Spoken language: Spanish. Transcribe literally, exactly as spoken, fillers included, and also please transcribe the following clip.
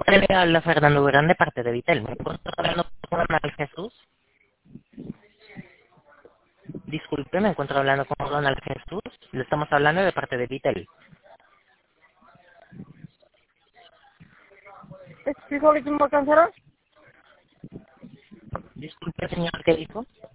Le habla Fernando Durán de parte de Vitel. ¿Me encuentro hablando con Ronald Jesús? Disculpe, me encuentro hablando con Ronald Jesús. Le estamos hablando de parte de Vitel. ¿Es frijolitos más canceros? Disculpe, señor, ¿qué dijo?